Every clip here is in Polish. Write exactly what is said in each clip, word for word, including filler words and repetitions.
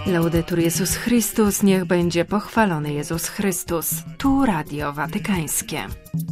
Laudetur Jezus Chrystus, niech będzie pochwalony Jezus Chrystus. Tu Radio Watykańskie.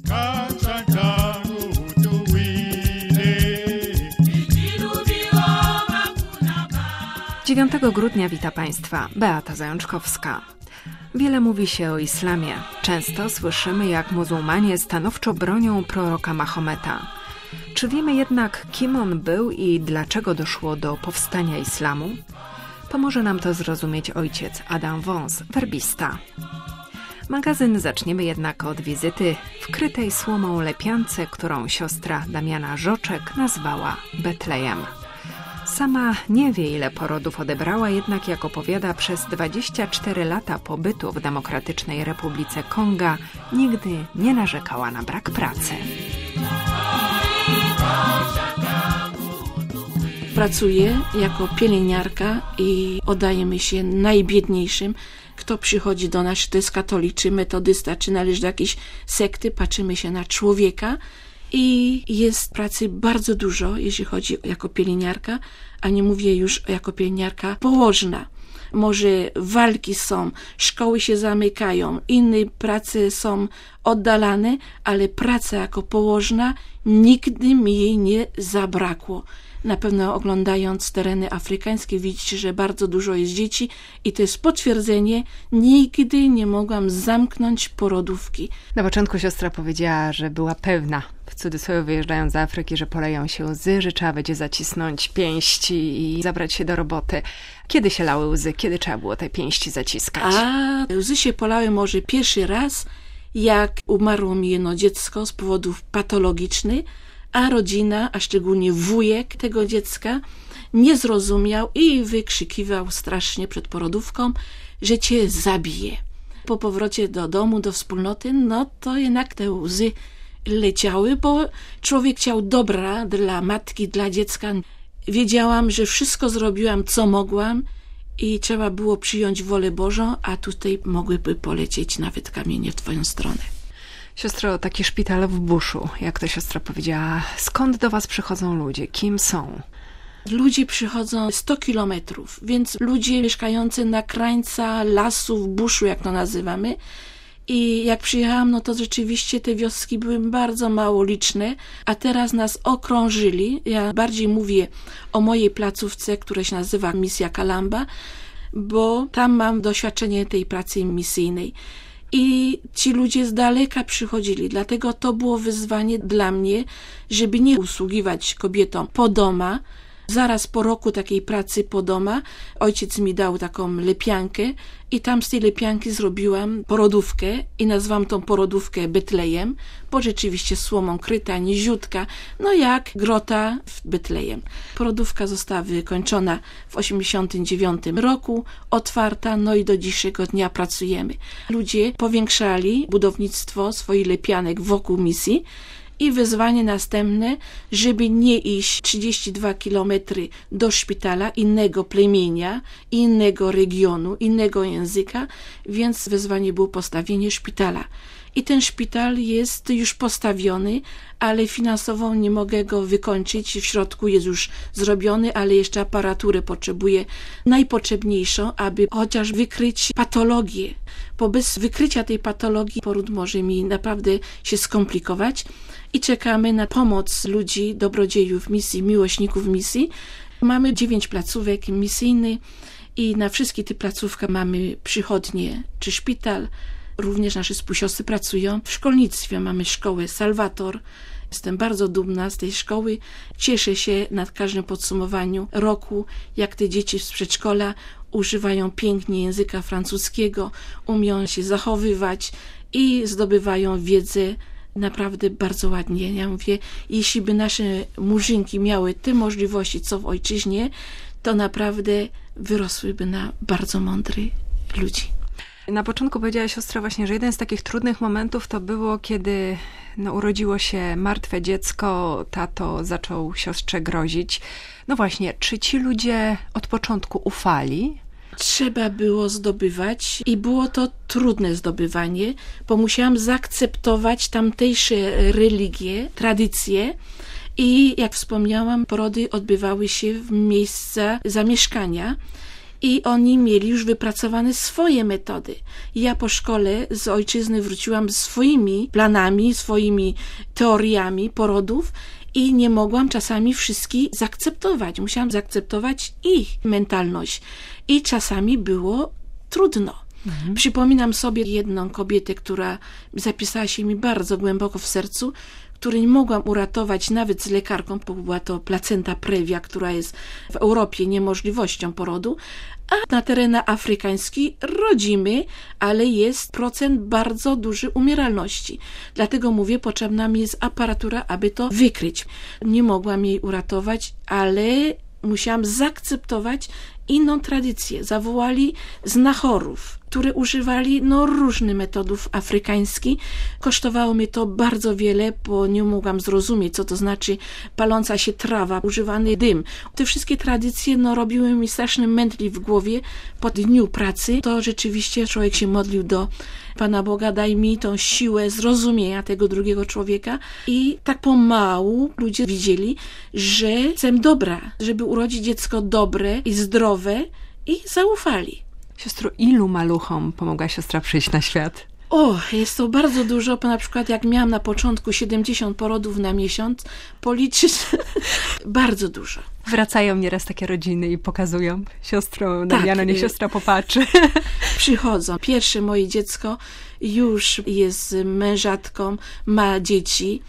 dziewiątego grudnia wita Państwa Beata Zajączkowska. Wiele mówi się o islamie. Często słyszymy, jak muzułmanie stanowczo bronią proroka Mahometa. Czy wiemy jednak, kim on był i dlaczego doszło do powstania islamu? Pomoże nam to zrozumieć ojciec Adam Wąs, werbista. Magazyn zaczniemy jednak od wizyty w krytej słomą lepiance, którą siostra Damiana Żoczek nazwała Betlejem. Sama nie wie, ile porodów odebrała, jednak jak opowiada, przez dwadzieścia cztery lata pobytu w Demokratycznej Republice Konga nigdy nie narzekała na brak pracy. Pracuję jako pielęgniarka i oddajemy się najbiedniejszym. Kto przychodzi do nas, czy to jest katolik, czy metodysta, czy należy do jakiejś sekty, patrzymy się na człowieka i jest pracy bardzo dużo, jeśli chodzi jako pielęgniarka, a nie mówię już jako pielęgniarka położna. Może walki są, szkoły się zamykają, inne prace są oddalane, ale praca jako położna nigdy mi jej nie zabrakło. Na pewno oglądając tereny afrykańskie widzicie, że bardzo dużo jest dzieci i to jest potwierdzenie, nigdy nie mogłam zamknąć porodówki. Na początku siostra powiedziała, że była pewna, w cudzysłowie wyjeżdżając z Afryki, że poleją się łzy, że trzeba będzie zacisnąć pięści i zabrać się do roboty. Kiedy się lały łzy? Kiedy trzeba było te pięści zaciskać? A łzy się polały może pierwszy raz, jak umarło mi jedno dziecko z powodów patologicznych, a rodzina, a szczególnie wujek tego dziecka nie zrozumiał i wykrzykiwał strasznie przed porodówką, że cię zabije. Po powrocie do domu, do wspólnoty, no to jednak te łzy leciały, bo człowiek chciał dobra dla matki, dla dziecka. Wiedziałam, że wszystko zrobiłam, co mogłam i trzeba było przyjąć wolę Bożą, a tutaj mogłyby polecieć nawet kamienie w twoją stronę. Siostro, taki szpital w buszu, jak to siostra powiedziała, skąd do was przychodzą ludzie? Kim są? Ludzie przychodzą sto kilometrów, więc ludzie mieszkający na krańca lasu, w buszu, jak to nazywamy. I jak przyjechałam, no to rzeczywiście te wioski były bardzo mało liczne, a teraz nas okrążyli. Ja bardziej mówię o mojej placówce, która się nazywa Misja Kalamba, bo tam mam doświadczenie tej pracy misyjnej. I ci ludzie z daleka przychodzili, dlatego to było wyzwanie dla mnie, żeby nie usługiwać kobietom po doma. Zaraz po roku takiej pracy po doma ojciec mi dał taką lepiankę i tam z tej lepianki zrobiłam porodówkę i nazwałam tą porodówkę Betlejem, bo rzeczywiście słomą kryta, niziutka, no jak grota w Betlejem. Porodówka została wykończona w osiemdziesiątym dziewiątym roku, otwarta, no i do dzisiejszego dnia pracujemy. Ludzie powiększali budownictwo swoich lepianek wokół misji, i wyzwanie następne, żeby nie iść trzydzieści dwa kilometry do szpitala innego plemienia, innego regionu, innego języka, więc wyzwanie było postawienie szpitala. I ten szpital jest już postawiony, ale finansowo nie mogę go wykończyć. W środku jest już zrobiony, ale jeszcze aparaturę potrzebuję najpotrzebniejszą, aby chociaż wykryć patologię. Bo bez wykrycia tej patologii poród może mi naprawdę się skomplikować. I czekamy na pomoc ludzi, dobrodziejów misji, miłośników misji. Mamy dziewięć placówek misyjnych i na wszystkich tych placówkach mamy przychodnie czy szpital. Również nasze współsiostry pracują w szkolnictwie. Mamy szkołę Salvator. Jestem bardzo dumna z tej szkoły. Cieszę się na każdym podsumowaniu roku, jak te dzieci z przedszkola używają pięknie języka francuskiego, umieją się zachowywać i zdobywają wiedzę naprawdę bardzo ładnie. Ja mówię, jeśli by nasze murzynki miały te możliwości, co w ojczyźnie, to naprawdę wyrosłyby na bardzo mądrych ludzi. Na początku powiedziała siostra właśnie, że jeden z takich trudnych momentów to było, kiedy no, urodziło się martwe dziecko, tato zaczął siostrze grozić. No właśnie, czy ci ludzie od początku ufali? Trzeba było zdobywać i było to trudne zdobywanie, bo musiałam zaakceptować tamtejsze religie, tradycje i jak wspomniałam, porody odbywały się w miejsca zamieszkania i oni mieli już wypracowane swoje metody. Ja po szkole z ojczyzny wróciłam z swoimi planami, swoimi teoriami porodów i nie mogłam czasami wszystkich zaakceptować. Musiałam zaakceptować ich mentalność i czasami było trudno. Mhm. Przypominam sobie jedną kobietę, która zapisała się mi bardzo głęboko w sercu, której nie mogłam uratować nawet z lekarką, bo była to placenta previa, która jest w Europie niemożliwością porodu, a na terenach afrykańskich rodzimy, ale jest procent bardzo duży umieralności. Dlatego mówię, potrzebna mi jest aparatura, aby to wykryć. Nie mogłam jej uratować, ale musiałam zaakceptować inną tradycję. Zawołali znachorów, które używali no, różnych metodów afrykańskich. Kosztowało mnie to bardzo wiele, bo nie mogłam zrozumieć, co to znaczy paląca się trawa, używany dym. Te wszystkie tradycje no, robiły mi straszny mętli w głowie po dniu pracy. To rzeczywiście człowiek się modlił do Pana Boga, daj mi tą siłę zrozumienia tego drugiego człowieka. I tak pomału ludzie widzieli, że chcę dobra, żeby urodzić dziecko dobre i zdrowe i zaufali. Siostro, ilu maluchom pomogła siostra przyjść na świat? O, jest to bardzo dużo, bo na przykład jak miałam na początku siedemdziesiąt porodów na miesiąc, policzyć bardzo dużo. Wracają nieraz takie rodziny i pokazują. Siostro, Damiano, tak, niech siostra popatrzy. Przychodzą. Pierwsze moje dziecko już jest mężatką, ma dzieci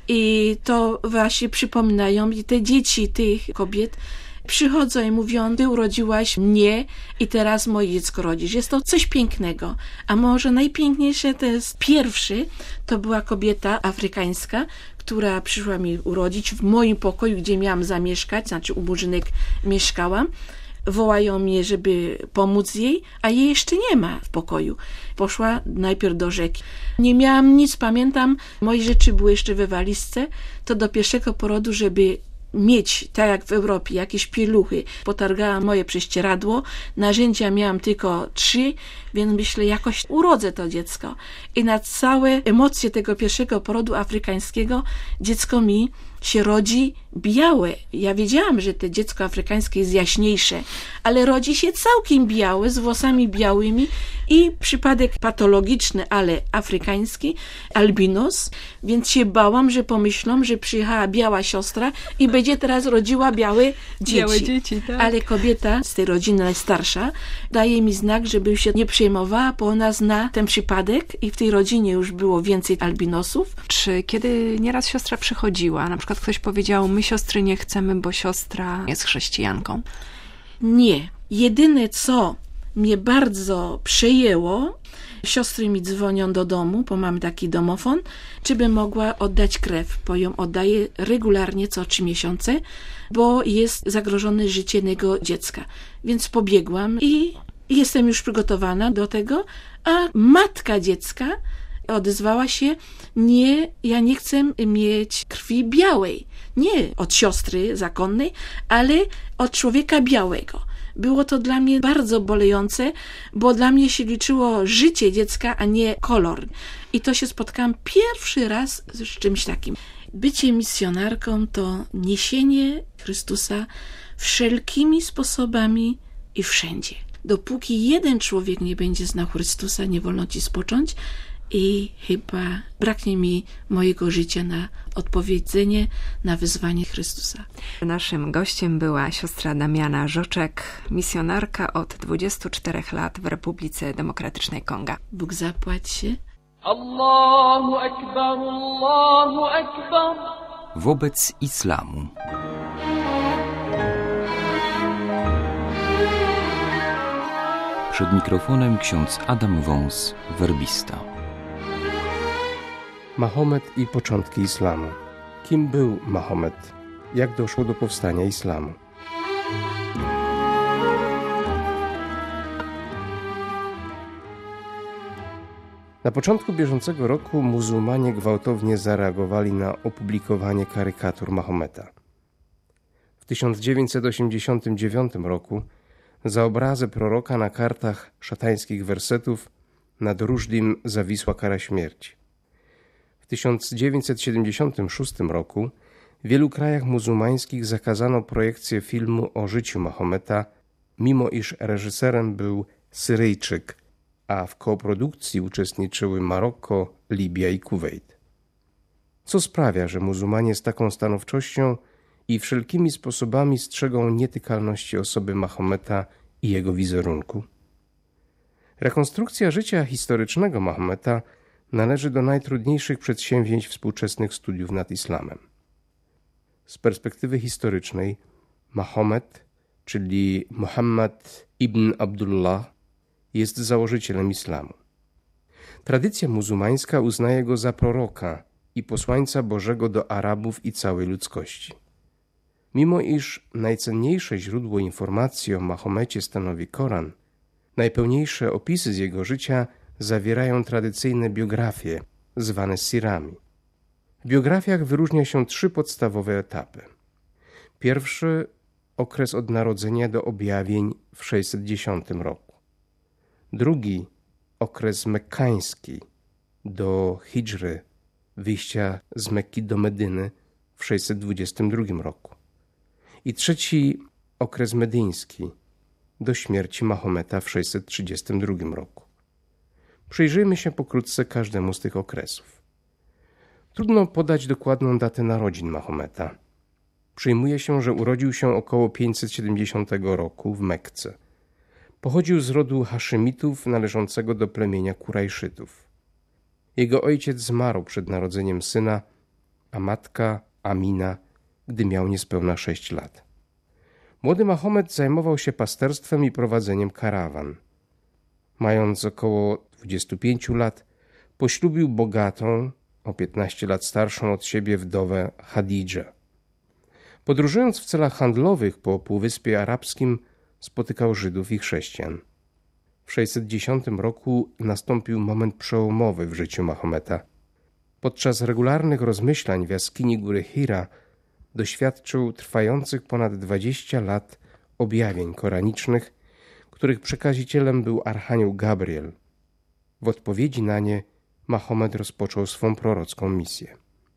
i to właśnie przypominają i te dzieci tych kobiet przychodzą i mówią, ty urodziłaś mnie i teraz moje dziecko rodzisz. Jest to coś pięknego. A może najpiękniejsze to jest pierwszy, to była kobieta afrykańska, która przyszła mi urodzić w moim pokoju, gdzie miałam zamieszkać, znaczy u murzynek mieszkałam. Wołają mnie, żeby pomóc jej, a jej jeszcze nie ma w pokoju. Poszła najpierw do rzeki. Nie miałam nic, pamiętam, moje rzeczy były jeszcze we walizce, to do pierwszego porodu, żeby mieć, tak jak w Europie, jakieś pieluchy. Potargałam moje prześcieradło, narzędzia miałam tylko trzy, więc myślę, jakoś urodzę to dziecko. I na całe emocje tego pierwszego porodu afrykańskiego dziecko mi się rodzi białe. Ja wiedziałam, że to dziecko afrykańskie jest jaśniejsze, ale rodzi się całkiem białe, z włosami białymi i przypadek patologiczny, ale afrykański, albinos, więc się bałam, że pomyślą, że przyjechała biała siostra i będzie teraz rodziła białe dzieci. Białe dzieci, tak. Ale kobieta z tej rodziny najstarsza daje mi znak, żebym się nie przejmowała, bo ona zna ten przypadek i w tej rodzinie już było więcej albinosów. Czy kiedy nieraz siostra przychodziła, na przykład ktoś powiedział, my siostry nie chcemy, bo siostra jest chrześcijanką? Nie. Jedyne, co mnie bardzo przejęło, siostry mi dzwonią do domu, bo mamy taki domofon, czy by mogła oddać krew, bo ją oddaję regularnie co trzy miesiące, bo jest zagrożone życie tego dziecka. Więc pobiegłam i jestem już przygotowana do tego, a matka dziecka odezwała się, nie, ja nie chcę mieć krwi białej. Nie od siostry zakonnej, ale od człowieka białego. Było to dla mnie bardzo bolejące, bo dla mnie się liczyło życie dziecka, a nie kolor. I to się spotkałam pierwszy raz z czymś takim. Bycie misjonarką to niesienie Chrystusa wszelkimi sposobami i wszędzie. Dopóki jeden człowiek nie będzie znał Chrystusa, nie wolno ci spocząć i chyba braknie mi mojego życia na odpowiedzenie na wyzwanie Chrystusa. Naszym gościem była siostra Damiana Żoczek, misjonarka od dwudziestu czterech lat w Republice Demokratycznej Konga. Bóg zapłać się. Allahu Akbar, Allahu Akbar. Wobec islamu. Przed mikrofonem ksiądz Adam Wąs, werbista. Mahomet i początki islamu. Kim był Mahomet? Jak doszło do powstania islamu? Na początku bieżącego roku muzułmanie gwałtownie zareagowali na opublikowanie karykatur Mahometa. W tysiąc dziewięćset osiemdziesiątym dziewiątym roku za obrazę proroka na kartach szatańskich wersetów nad Ruszdim zawisła kara śmierci. W tysiąc dziewięćset siedemdziesiątym szóstym roku w wielu krajach muzułmańskich zakazano projekcję filmu o życiu Mahometa mimo iż reżyserem był Syryjczyk, a w koprodukcji uczestniczyły Maroko, Libia i Kuwejt. Co sprawia, że muzułmanie z taką stanowczością i wszelkimi sposobami strzegą nietykalności osoby Mahometa i jego wizerunku? Rekonstrukcja życia historycznego Mahometa należy do najtrudniejszych przedsięwzięć współczesnych studiów nad islamem. Z perspektywy historycznej Mahomet, czyli Muhammad ibn Abdullah, jest założycielem islamu. Tradycja muzułmańska uznaje go za proroka i posłańca Bożego do Arabów i całej ludzkości. Mimo iż najcenniejsze źródło informacji o Mahomecie stanowi Koran, najpełniejsze opisy z jego życia zawierają tradycyjne biografie, zwane sirami. W biografiach wyróżnia się trzy podstawowe etapy. Pierwszy okres od narodzenia do objawień w sześćset dziesiątym roku. Drugi okres mekkański do hidżry, wyjścia z Mekki do Medyny w sześćset dwudziestym drugim roku. I trzeci okres medyński do śmierci Mahometa w sześćset trzydziestym drugim roku. Przyjrzyjmy się pokrótce każdemu z tych okresów. Trudno podać dokładną datę narodzin Mahometa. Przyjmuje się, że urodził się około pięćset siedemdziesiątego roku w Mekce. Pochodził z rodu Haszymitów należącego do plemienia Kurajszytów. Jego ojciec zmarł przed narodzeniem syna, a matka Amina, gdy miał niespełna sześć lat. Młody Mahomet zajmował się pasterstwem i prowadzeniem karawan. Mając około dwudziestu pięciu lat, poślubił bogatą, o piętnaście lat starszą od siebie wdowę Chadidżę. Podróżując w celach handlowych po Półwyspie Arabskim, spotykał Żydów i chrześcijan. W sześćset dziesiątym roku nastąpił moment przełomowy w życiu Mahometa. Podczas regularnych rozmyślań w jaskini góry Hira doświadczył trwających ponad dwadzieścia lat objawień koranicznych, których przekazicielem był archanioł Gabriel. W odpowiedzi na nie Mahomet rozpoczął swą prorocką misję.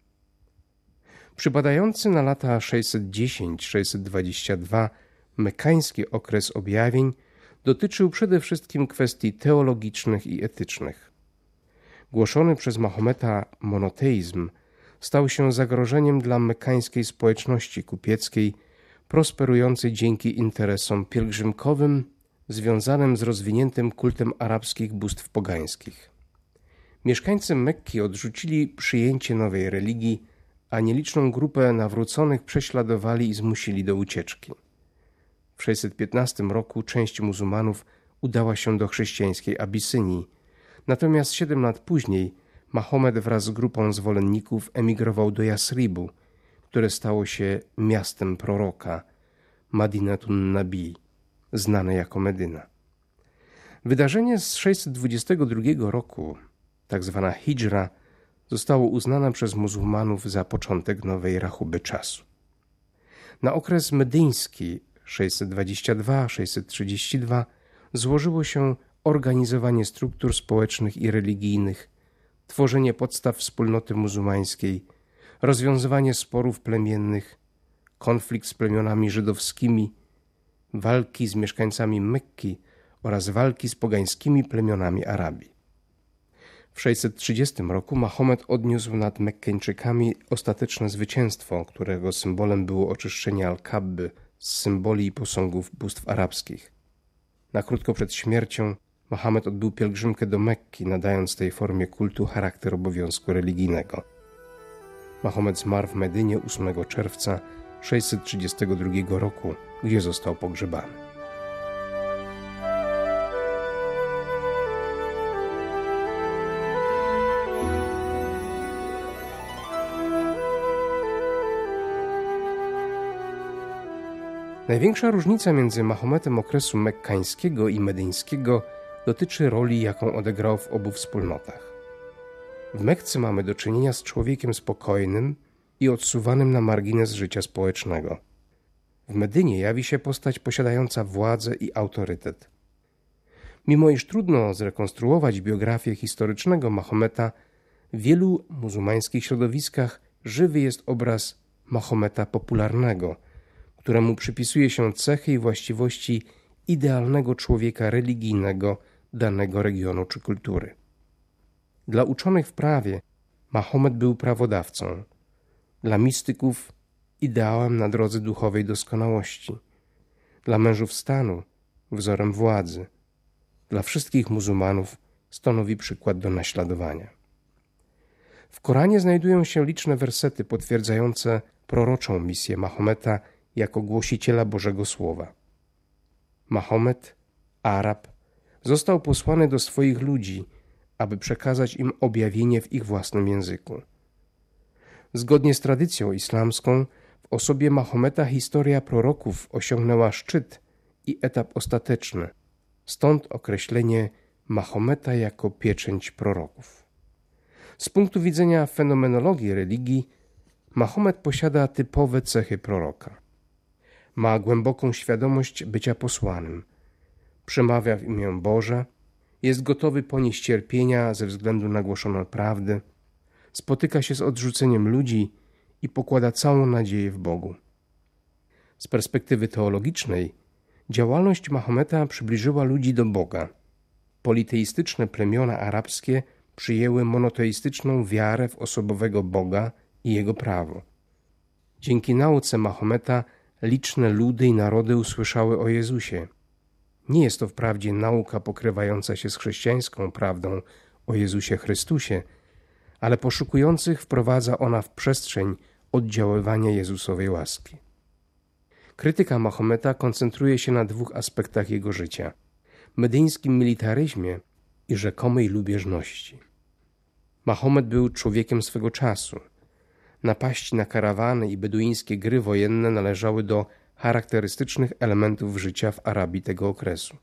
Przypadający na lata sześćset dziesiąty do sześćset dwudziestego drugiego mekkański okres objawień dotyczył przede wszystkim kwestii teologicznych i etycznych. Głoszony przez Mahometa monoteizm stał się zagrożeniem dla mekkańskiej społeczności kupieckiej, prosperującej dzięki interesom pielgrzymkowym związanym z rozwiniętym kultem arabskich bóstw pogańskich. Mieszkańcy Mekki odrzucili przyjęcie nowej religii, a nieliczną grupę nawróconych prześladowali i zmusili do ucieczki. W sześćset piętnastym roku część muzułmanów udała się do chrześcijańskiej Abysynii, natomiast siedem lat później Mahomet wraz z grupą zwolenników emigrował do Jasribu, które stało się miastem proroka, Madinatun Nabi, znane jako Medyna. Wydarzenie z sześćset dwudziestego drugiego roku, tak zwana hidżra, zostało uznane przez muzułmanów za początek nowej rachuby czasu. Na okres medyński sześćset dwadzieścia dwa do sześćset trzydziestego drugiego złożyło się organizowanie struktur społecznych i religijnych, tworzenie podstaw wspólnoty muzułmańskiej, rozwiązywanie sporów plemiennych, konflikt z plemionami żydowskimi, walki z mieszkańcami Mekki oraz walki z pogańskimi plemionami Arabii. W sześćset trzydziestym roku Mahomet odniósł nad Mekkeńczykami ostateczne zwycięstwo, którego symbolem było oczyszczenie Al-Kabby z symboli i posągów bóstw arabskich. Na krótko przed śmiercią Mahomet odbył pielgrzymkę do Mekki, nadając tej formie kultu charakter obowiązku religijnego. Mahomet zmarł w Medynie ósmego czerwca sześćset trzydziestego drugiego roku, gdzie został pogrzebany. Największa różnica między Mahometem okresu mekkańskiego i medyńskiego dotyczy roli, jaką odegrał w obu wspólnotach. W Mekce mamy do czynienia z człowiekiem spokojnym i odsuwanym na margines życia społecznego. W Medynie jawi się postać posiadająca władzę i autorytet. Mimo iż trudno zrekonstruować biografię historycznego Mahometa, w wielu muzułmańskich środowiskach żywy jest obraz Mahometa popularnego, któremu przypisuje się cechy i właściwości idealnego człowieka religijnego danego regionu czy kultury. Dla uczonych w prawie Mahomet był prawodawcą, dla mistyków ideałem na drodze duchowej doskonałości, dla mężów stanu wzorem władzy, dla wszystkich muzułmanów stanowi przykład do naśladowania. W Koranie znajdują się liczne wersety potwierdzające proroczą misję Mahometa jako głosiciela Bożego Słowa. Mahomet, Arab, został posłany do swoich ludzi, aby przekazać im objawienie w ich własnym języku. Zgodnie z tradycją islamską, w osobie Mahometa historia proroków osiągnęła szczyt i etap ostateczny, stąd określenie Mahometa jako pieczęć proroków. Z punktu widzenia fenomenologii religii, Mahomet posiada typowe cechy proroka. Ma głęboką świadomość bycia posłanym, przemawia w imię Boże, jest gotowy ponieść cierpienia ze względu na głoszoną prawdę, spotyka się z odrzuceniem ludzi i pokłada całą nadzieję w Bogu. Z perspektywy teologicznej działalność Mahometa przybliżyła ludzi do Boga. Politeistyczne plemiona arabskie przyjęły monoteistyczną wiarę w osobowego Boga i Jego prawo. Dzięki nauce Mahometa liczne ludy i narody usłyszały o Jezusie. Nie jest to wprawdzie nauka pokrywająca się z chrześcijańską prawdą o Jezusie Chrystusie, ale poszukujących wprowadza ona w przestrzeń oddziaływania Jezusowej łaski. Krytyka Mahometa koncentruje się na dwóch aspektach jego życia: medyjskim militaryzmie i rzekomej lubieżności. Mahomet był człowiekiem swego czasu. Napaści na karawany i beduińskie gry wojenne należały do charakterystycznych elementów życia w Arabii tego okresu.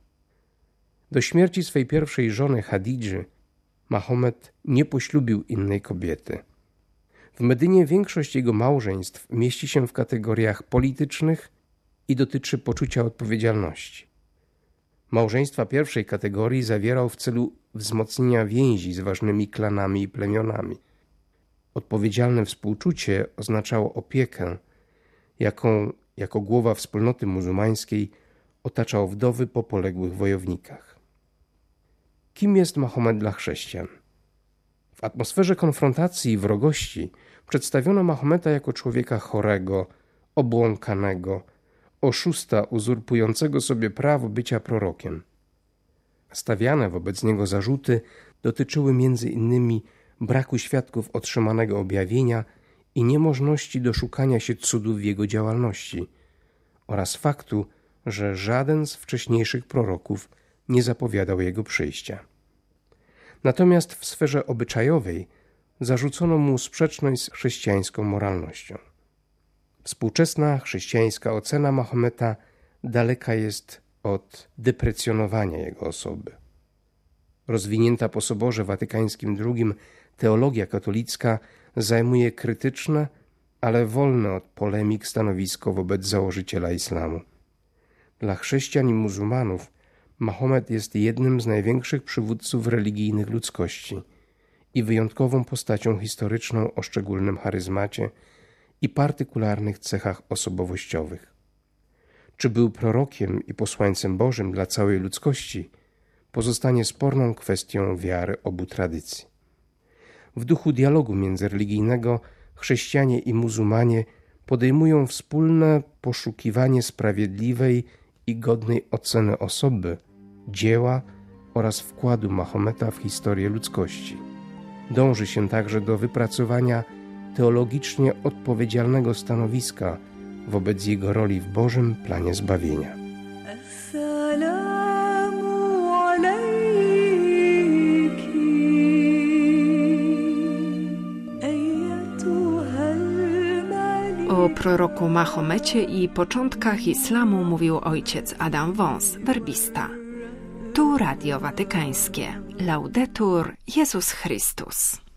Do śmierci swej pierwszej żony Chadidży Mahomet nie poślubił innej kobiety. W Medynie większość jego małżeństw mieści się w kategoriach politycznych i dotyczy poczucia odpowiedzialności. Małżeństwa pierwszej kategorii zawierał w celu wzmocnienia więzi z ważnymi klanami i plemionami. Odpowiedzialne współczucie oznaczało opiekę, jaką jako głowa wspólnoty muzułmańskiej otaczał wdowy po poległych wojownikach. Kim jest Mahomet dla chrześcijan? W atmosferze konfrontacji i wrogości przedstawiono Mahometa jako człowieka chorego, obłąkanego, oszusta uzurpującego sobie prawo bycia prorokiem. Stawiane wobec niego zarzuty dotyczyły między innymi braku świadków otrzymanego objawienia i niemożności doszukania się cudów w jego działalności oraz faktu, że żaden z wcześniejszych proroków nie zapowiadał jego przyjścia. Natomiast w sferze obyczajowej zarzucono mu sprzeczność z chrześcijańską moralnością. Współczesna chrześcijańska ocena Mahometa daleka jest od deprecjonowania jego osoby. Rozwinięta po Soborze Watykańskim drugim teologia katolicka zajmuje krytyczne, ale wolne od polemik stanowisko wobec założyciela islamu. Dla chrześcijan i muzułmanów Mahomet jest jednym z największych przywódców religijnych ludzkości i wyjątkową postacią historyczną o szczególnym charyzmacie i partykularnych cechach osobowościowych. Czy był prorokiem i posłańcem Bożym dla całej ludzkości, pozostanie sporną kwestią wiary obu tradycji. W duchu dialogu międzyreligijnego chrześcijanie i muzułmanie podejmują wspólne poszukiwanie sprawiedliwej i godnej oceny osoby, dzieła oraz wkładu Mahometa w historię ludzkości. Dąży się także do wypracowania teologicznie odpowiedzialnego stanowiska wobec jego roli w Bożym planie zbawienia. O proroku Mahomecie i początkach islamu mówił ojciec Adam Wąs, werbista. Tu Radio Watykańskie. Laudetur Jezus Chrystus.